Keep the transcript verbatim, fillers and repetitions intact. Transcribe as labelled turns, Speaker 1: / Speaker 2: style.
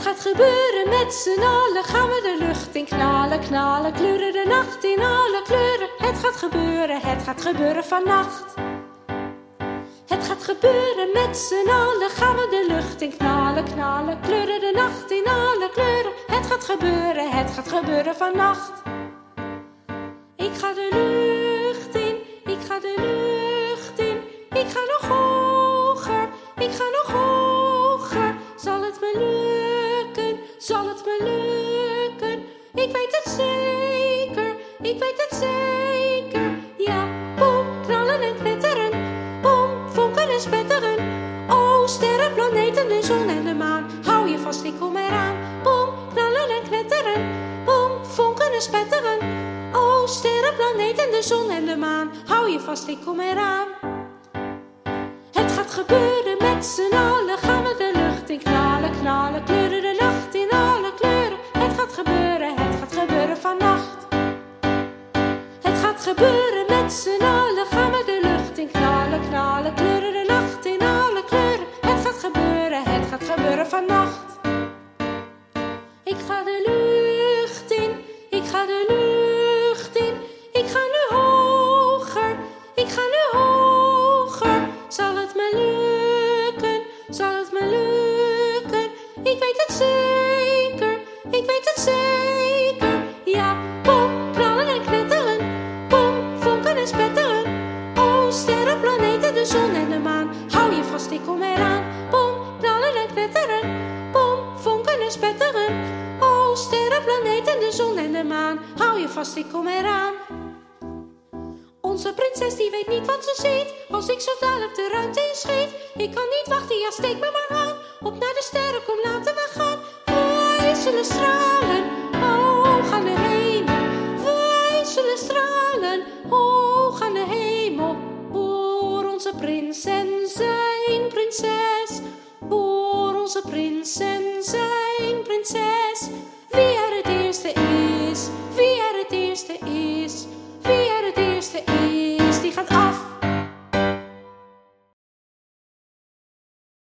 Speaker 1: gaat gebeuren met z'n allen, gaan we de lucht in knallen, knallen, kleuren de nacht in alle kleuren. Het gaat gebeuren, het gaat gebeuren vannacht. Het gaat gebeuren met z'n allen, gaan we de lucht in knallen, knallen, kleuren de nacht in alle kleuren. Het gaat gebeuren, het gaat gebeuren vannacht. Ik ga de lucht in, ik ga de lucht in, ik ga nog hoger, ik ga nog hoger. Zal het me lukken, zal het me lukken? Ik weet het zeker, ik weet het zeker. Ja, boem, knallen en knetteren, boem, vonken en spetteren. Oh, sterren, planeten, de zon en de maan, hou je vast, ik kom eraan. Boem, knallen en knetteren, boem, vonken en spetteren. Oh, sterren, planeten, de zon en de maan, hou je vast, ik kom eraan. Het gaat gebeuren met z'n allen, gaan we de lucht in knallen, knallen, kleuren de nacht in alle kleuren. Het gaat gebeuren, het gaat gebeuren vannacht. Het gaat gebeuren met z'n allen, gaan we de lucht in knallen, knallen, kleuren de nacht in alle kleuren. Het gaat gebeuren, het gaat gebeuren vannacht. Ik ga de lucht in, ik ga de lucht in, ik ga nu hoger, ik ga nu hoger. Zal het me lukken, zal het me lukken? Ik weet het zeker, ik weet het zeker. Ja, boem, knallen en knetteren, boem, vonken en spetteren. Oh, sterren, planeten, de zon en de maan, hou je vast, ik kom eraan. Boem, knallen en knetteren, boem, vonken en spetteren. Oh, sterren, planeten, de zon en de maan, hou je vast, ik kom eraan. Onze prinses die weet niet wat ze ziet, als ik zo dadelijk de ruimte in schiet. Ik kan niet wachten, ja steek me maar aan. Op naar de sterren, kom laten we gaan. Wij zullen stralen, hoog aan de hemel. Wij zullen stralen, hoog aan de hemel. Voor onze prins en zijn prinses. Voor onze prins en zijn prinses. Wie er het eerste is, wie er het eerste is, wie er het eerste is.